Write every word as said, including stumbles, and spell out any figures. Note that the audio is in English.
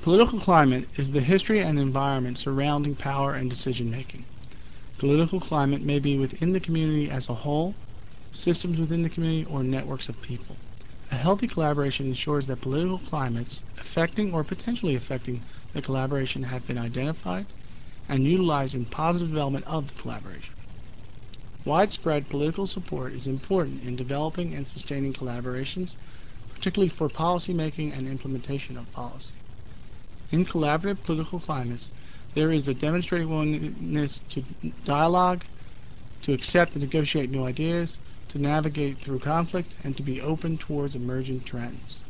Political climate is the history and environment surrounding power and decision making. Political climate may be within the community as a whole, systems within the community, or networks of people. A healthy collaboration ensures that political climates affecting or potentially affecting the collaboration have been identified and utilized in positive development of the collaboration. Widespread political support is important in developing and sustaining collaborations, particularly for policymaking and implementation of policy. In collaborative political climates, there is a demonstrated willingness to dialogue, to accept and negotiate new ideas, to navigate through conflict, and to be open towards emerging trends.